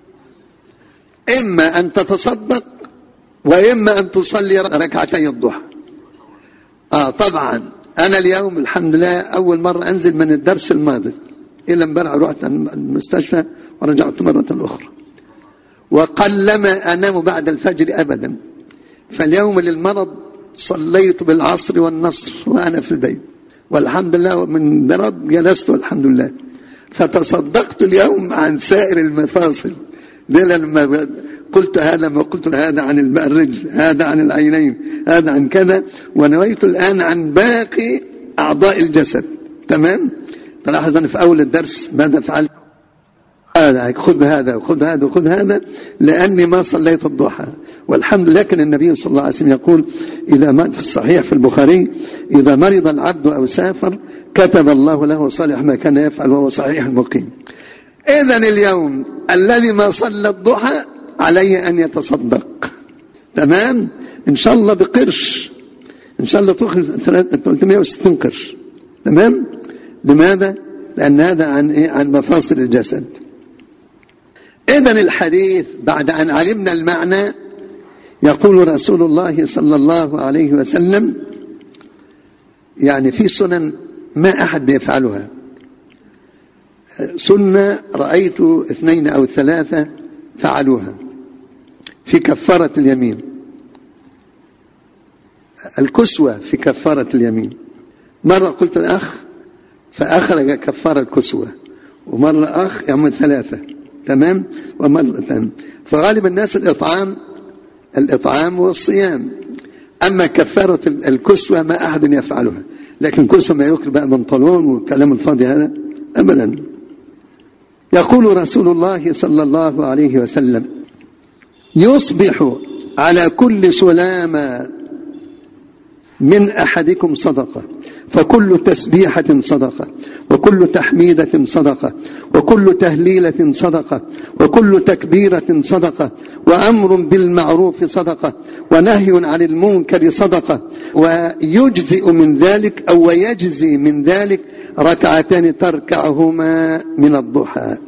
إما أن تتصدق وإما أن تصلي ركعتي الضحى. آه طبعا أنا اليوم الحمد لله أول مرة أنزل من الدرس الماضي، إلا امبارح رحت المستشفى ورجعت مرة أخرى، وقلما أنام بعد الفجر أبدا. فاليوم للمرض صليت بالعصر والنصر وأنا في البيت، والحمد لله من مرض جلست والحمد لله. فتصدقت اليوم عن سائر المفاصل. لما قلت هذا ما قلت هذا عن الرجل، هذا عن العينين، هذا عن كذا، ونويت الآن عن باقي أعضاء الجسد. تمام؟ تلاحظ أنا في أول الدرس ماذا فعلت؟ هذا خذ هذا وخذ هذا وخذ هذا، لأني ما صليت الضحى والحمد لله. كان النبي صلى الله عليه وسلم يقول إذا ما في الصحيح في البخاري: إذا مرض العبد أو سافر كتب الله له صالح ما كان يفعل وهو صحيح مقيم. إذن اليوم الذي ما صلى الضحى عليه أن يتصدق. تمام؟ إن شاء الله بقرش، إن شاء الله تخرج ثلاثمائة وستين قرش. تمام؟ لماذا؟ لأن هذا عن إيه؟ عن مفاصل الجسد. إذن الحديث بعد أن علمنا المعنى يقول رسول الله صلى الله عليه وسلم يعني في سنن ما أحد بيفعلها، سنة رأيت اثنين أو ثلاثة فعلوها في كفارة اليمين. الكسوة في كفارة اليمين، مرة قلت الأخ فأخرج كفارة الكسوة، ومرة أخ يعمل ثلاثة. تمام؟ ومرة تمام. فغالب الناس الإطعام الإطعام والصيام، أما كفارة الكسوة ما أحد يفعلها. لكن كسوة ما يأكل بقى بنطلون والكلام الفاضي هذا أبدا. يقول رسول الله صلى الله عليه وسلم يصبح على كل سلامة من أحدكم صدقة، فكل تسبيحة صدقة، وكل تحميدة صدقة، وكل تهليلة صدقة، وكل تكبيرة صدقة، وأمر بالمعروف صدقة، ونهي عن المنكر صدقة، ويجزئ من ذلك أو ويجزي من ذلك ركعتان تركعهما من الضحى.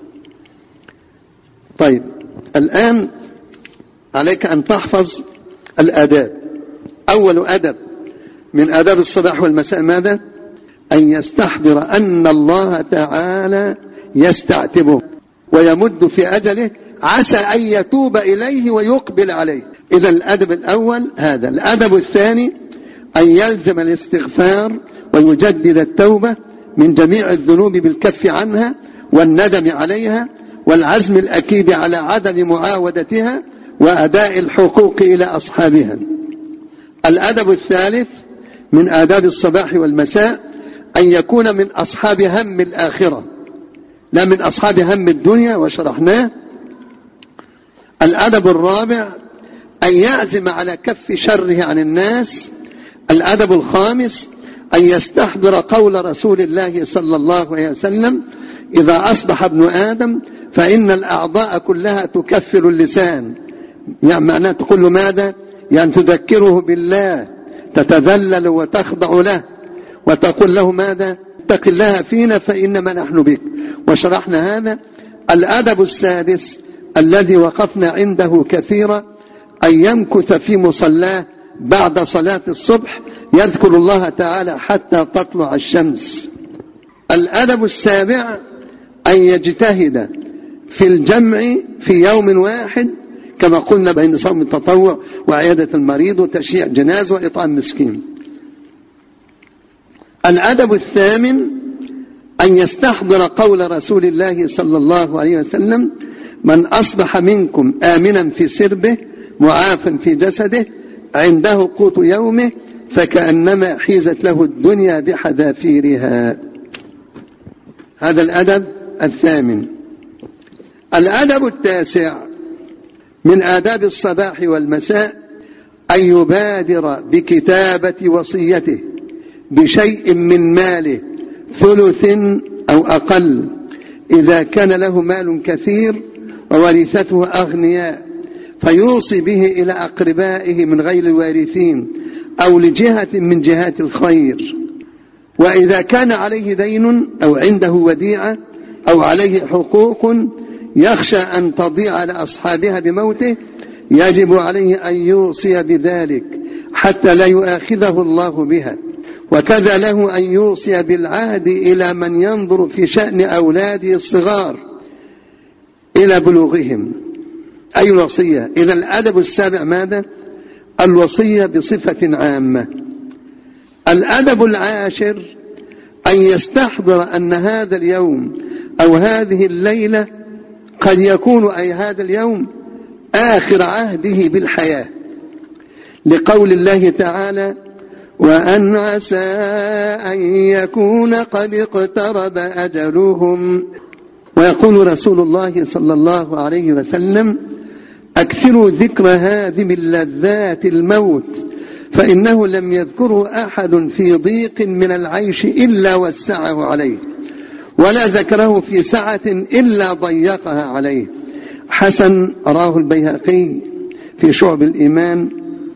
طيب الآن عليك أن تحفظ الآداب. أول أدب من آداب الصباح والمساء ماذا؟ أن يستحضر أن الله تعالى يستعتبه ويمد في أجله، عسى أن يتوب إليه ويقبل عليه. إذا الأدب الأول هذا. الأدب الثاني أن يلزم الاستغفار ويجدد التوبة من جميع الذنوب بالكف عنها والندم عليها والعزم الأكيد على عدم معاودتها وأداء الحقوق إلى أصحابها. الأدب الثالث من آداب الصباح والمساء أن يكون من أصحاب هم الآخرة لا من أصحاب هم الدنيا، وشرحناه. الأدب الرابع أن يعزم على كف شره عن الناس. الأدب الخامس أن يستحضر قول رسول الله صلى الله عليه وسلم إذا أصبح ابن آدم فإن الأعضاء كلها تكفر اللسان. يعني معناه تقول له ماذا؟ يعني تذكره بالله، تتذلل وتخضع له، وتقول له ماذا؟ اتق الله فينا فإنما نحن بك. وشرحنا هذا. الأدب السادس الذي وقفنا عنده كثيرا أن يمكث في مصلاه بعد صلاة الصبح يذكر الله تعالى حتى تطلع الشمس. الأدب السابع أن يجتهد في الجمع في يوم واحد كما قلنا بين صوم التطوع وعيادة المريض وتشييع جنازة وإطعام مسكين. الأدب الثامن أن يستحضر قول رسول الله صلى الله عليه وسلم من أصبح منكم آمنا في سربه معافا في جسده عنده قوت يومه فكأنما حيزت له الدنيا بحذافيرها. هذا الأدب الثامن. الأدب التاسع من آداب الصباح والمساء أن يبادر بكتابة وصيته بشيء من ماله ثلث أو أقل إذا كان له مال كثير وورثته أغنياء، فيوصي به إلى أقربائه من غير الوارثين أو لجهة من جهات الخير. وإذا كان عليه دين أو عنده وديعة أو عليه حقوق يخشى أن تضيع على أصحابها بموته يجب عليه أن يوصي بذلك حتى لا يؤاخذه الله بها. وكذا له أن يوصي بالعهد إلى من ينظر في شأن أولاده الصغار إلى بلوغهم. أي الوصية؟ إذا الأدب السابع ماذا؟ الوصية بصفة عامة. الأدب العاشر أن يستحضر أن هذا اليوم أو هذه الليلة قد يكون أي هذا اليوم آخر عهده بالحياة، لقول الله تعالى وأن عسى أن يكون قد اقترب أجلهم. ويقول رسول الله صلى الله عليه وسلم أكثروا ذكر هذه من لذات الموت فإنه لم يذكره أحد في ضيق من العيش إلا وسعه عليه ولا ذكره في سعة إلا ضيقها عليه. حسن رواه البيهقي في شعب الإيمان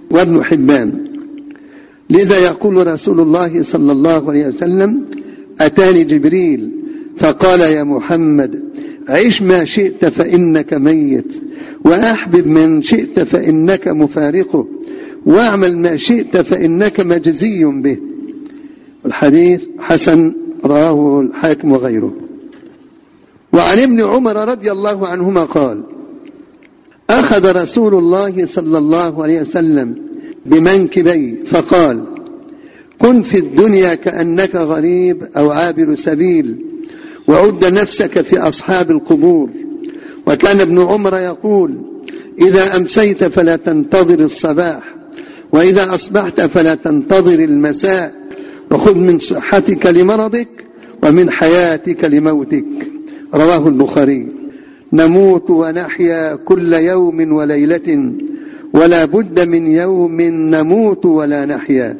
وابن حبان. لذا يقول رسول الله صلى الله عليه وسلم: أتاني جبريل فقال: يا محمد، عش ما شئت فإنك ميت، وأحبب من شئت فإنك مفارقه، واعمل ما شئت فإنك مجزي به. الحديث حسن، رواه الحاكم وغيره. وعن ابن عمر رضي الله عنهما قال: أخذ رسول الله صلى الله عليه وسلم بمنكبي فقال: كن في الدنيا كأنك غريب أو عابر سبيل، وعد نفسك في أصحاب القبور. وكان ابن عمر يقول: إذا أمسيت فلا تنتظر الصباح، وإذا أصبحت فلا تنتظر المساء، وخذ من صحتك لمرضك ومن حياتك لموتك. رواه البخاري. نموت ونحيا كل يوم وليلة، ولا بد من يوم نموت ولا نحيا.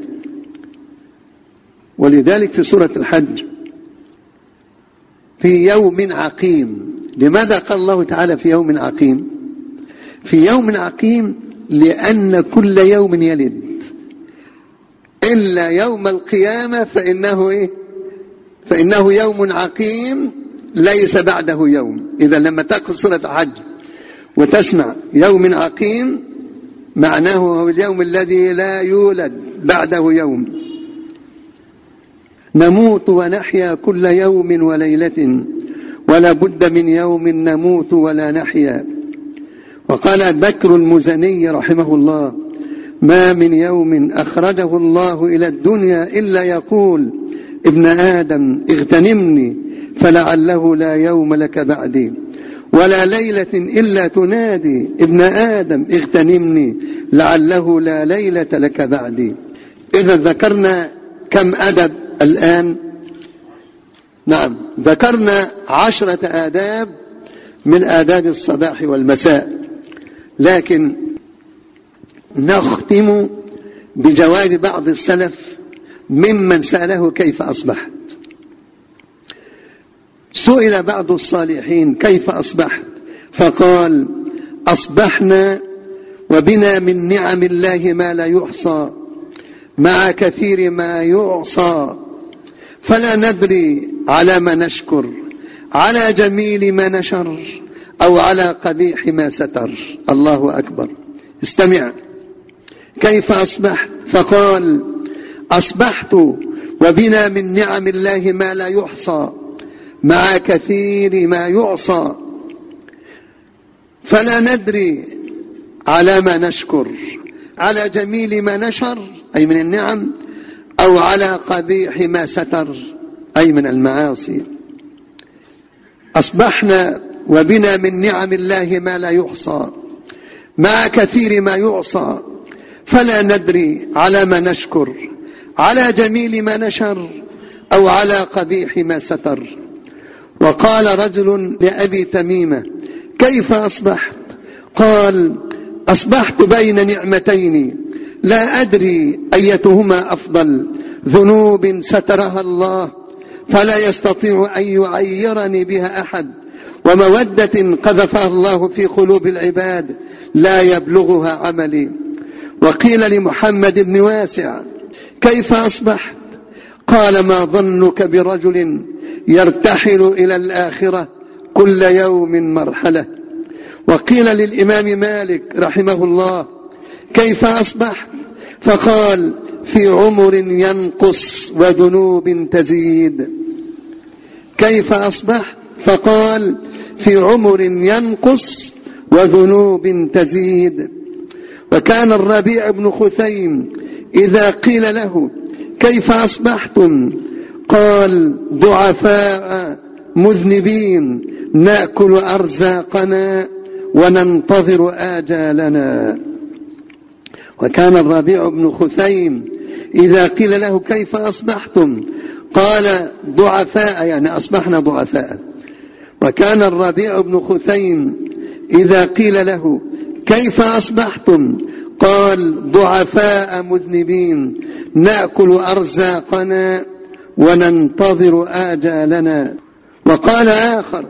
ولذلك في سورة الحج: في يوم عقيم. لماذا قال الله تعالى في يوم عقيم؟ في يوم عقيم لأن كل يوم يلد، إلا يوم القيامة فإنه إيه؟ فإنه يوم عقيم ليس بعده يوم. إذا لما تقرأ سورة الحج وتسمع يوم عقيم معناه هو اليوم الذي لا يولد بعده يوم. نموت ونحيا كل يوم وليلة، ولا بد من يوم نموت ولا نحيا. وقال بكر المزني رحمه الله: ما من يوم أخرجه الله إلى الدنيا إلا يقول: ابن آدم اغتنمني فلعله لا يوم لك بعدي، ولا ليلة إلا تنادي: ابن آدم اغتنمني لعله لا ليلة لك بعدي. إذا ذكرنا كم أدب الآن؟ نعم، ذكرنا عشرة آداب من آداب الصباح والمساء، لكن نختم بجواب بعض السلف ممن سأله: كيف أصبحت؟ سئل بعض الصالحين: كيف أصبحت؟ فقال: أصبحنا وبنا من نعم الله ما لا يحصى، مع كثير ما يعصى، فلا ندري على ما نشكر، على جميل ما نشر، أو على قبيح ما ستر. الله أكبر. استمع: كيف أصبحت؟ فقال: أصبحت وبنا من نعم الله ما لا يحصى، مع كثير ما يعصى، فلا ندري على ما نشكر، على جميل ما نشر أي من النعم، أو على قبيح ما ستر أي من المعاصي. أصبحنا وبنا من نعم الله ما لا يحصى، مع كثير ما يعصى، فلا ندري على ما نشكر، على جميل ما نشر، أو على قبيح ما ستر. وقال رجل لأبي تميمة: كيف أصبحت؟ قال: أصبحت بين نعمتين لا أدري أيتهما أفضل، ذنوب سترها الله فلا يستطيع أن يعيرني بها أحد، ومودة قذفها الله في قلوب العباد لا يبلغها عملي. وقيل لمحمد بن واسع: كيف أصبحت؟ قال: ما ظنك برجل يرتحل إلى الآخرة كل يوم مرحلة. وقيل للإمام مالك رحمه الله: كيف أصبحت؟ فقال: في عمر ينقص وذنوب تزيد. كيف أصبحت؟ فقال: في عمر ينقص وذنوب تزيد. وكان الربيع بن خثيم إذا قيل له: كيف أصبحتم؟ قال: ضعفاء مذنبين نأكل أرزاقنا وننتظر آجالنا. وكان الربيع بن خثيم إذا قيل له: كيف أصبحتم؟ قال: ضعفاء، يعني أصبحنا ضعفاء. وكان الربيع بن خثيم إذا قيل له: كيف أصبحتم؟ قال: ضعفاء مذنبين نأكل أرزاقنا وننتظر آجالنا. وقال آخر: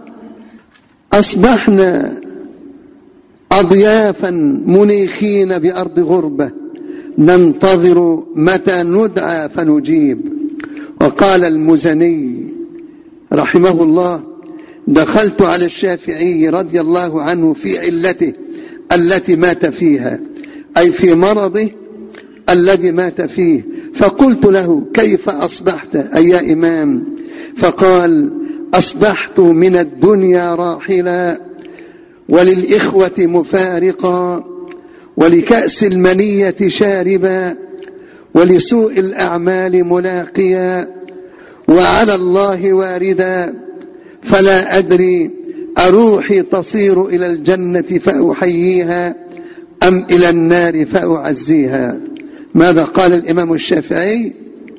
أصبحنا أضيافا منيخين بأرض غربة، ننتظر متى ندعى فنجيب. وقال المزني رحمه الله: دخلت على الشافعي رضي الله عنه في علته التي مات فيها، أي في مرضه الذي مات فيه، فقلت له: كيف أصبحت أي يا إمام؟ فقال: أصبحت من الدنيا راحلا، وللإخوة مفارقا، ولكأس المنية شاربا، ولسوء الأعمال ملاقيا، وعلى الله واردا، فلا أدري أروحي تصير إلى الجنة فأحييها أم إلى النار فأعزيها. ماذا قال الإمام الشافعي؟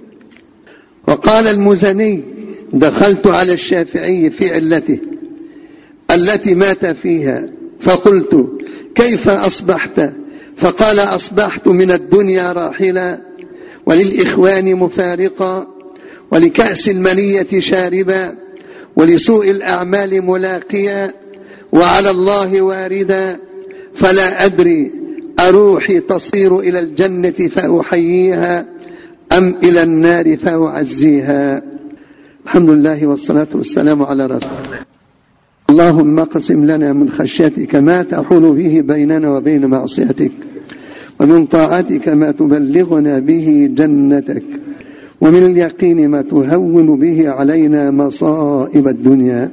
وقال المزني: دخلت على الشافعي في علته التي مات فيها، فقلت: كيف أصبحت؟ فقال: أصبحت من الدنيا راحلا، وللإخوان مفارقا، ولكأس المنية شاربا، ولسوء الأعمال ملاقيا، وعلى الله واردا، فلا أدري أروحي تصير إلى الجنة فأحييها أم إلى النار فأعزيها. الحمد لله والصلاة والسلام على رسول الله. اللهم اقسم لنا من خشيتك ما تحول به بيننا وبين معصيتك، ومن طاعتك ما تبلغنا به جنتك، ومن اليقين ما تهون به علينا مصائب الدنيا،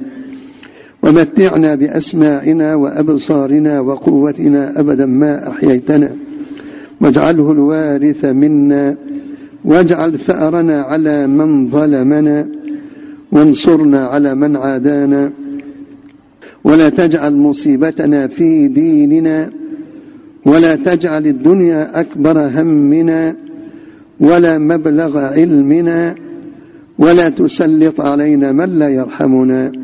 ومتعنا بأسماعنا وأبصارنا وقوتنا أبدا ما أحييتنا، واجعله الوارث منا، واجعل ثأرنا على من ظلمنا، وانصرنا على من عادانا، ولا تجعل مصيبتنا في ديننا، ولا تجعل الدنيا أكبر همنا، ولا مبلغ علمنا، ولا تسلط علينا من لا يرحمنا.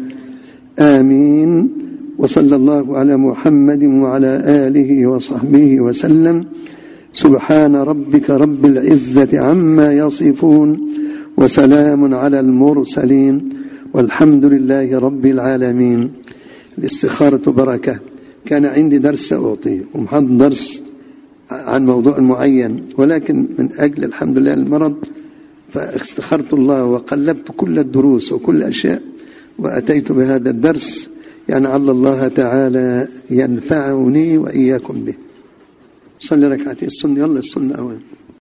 آمين. وصلى الله على محمد وعلى آله وصحبه وسلم. سبحان ربك رب العزة عما يصفون، وسلام على المرسلين، والحمد لله رب العالمين. الاستخارة بركة. كان عندي درس أعطيه ومحضر درس عن موضوع معين، ولكن من أجل الحمد لله المرض فاستخرت الله وقلبت كل الدروس وكل الأشياء وأتيت بهذا الدرس، يعني على الله تعالى ينفعني وإياكم به. صلي ركعتين السنة. يلا السنة أولا.